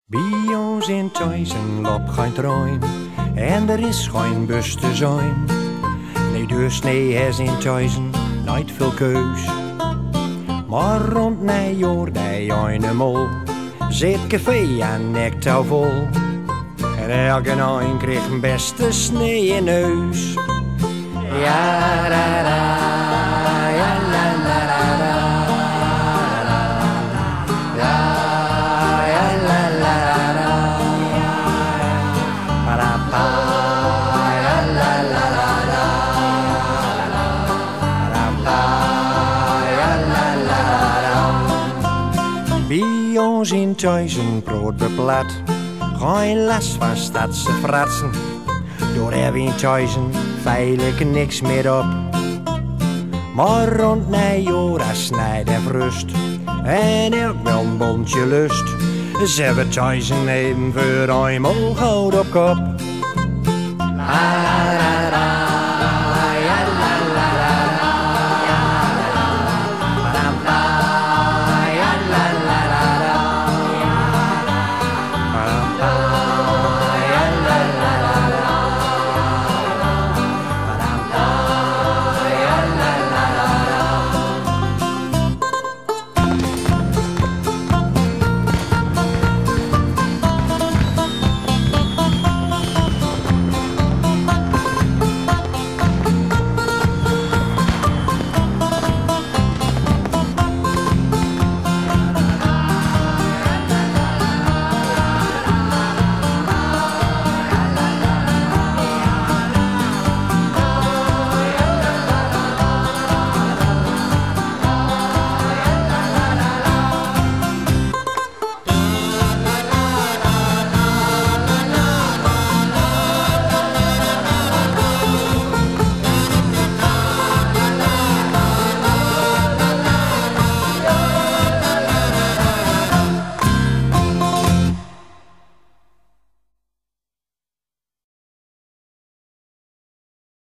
Bij ons in Thuisen loopt geen trein en er is geen bus te zijn. Nee, dus nee, is in Thuisen nooit veel keus. Maar rond nieuwjaar die ene mol zit café en nektouw vol. En elke een kreeg een beste snee in neus. Ja, da, da, ja, la, la, la, la, ja, ja, la, la, la, la, pa, ja, la, la, la, la, pa, ja, la, la, la. Bij ons in Thuisen brood beplat, geen last van stadse fratsen. Door hebben in Thuisen veilig niks meer op. Maar rond nieuwjaar snijdt en rust en elk wel een bondje lust. Ze hebben Thuisen even voor eenmaal goud op kop.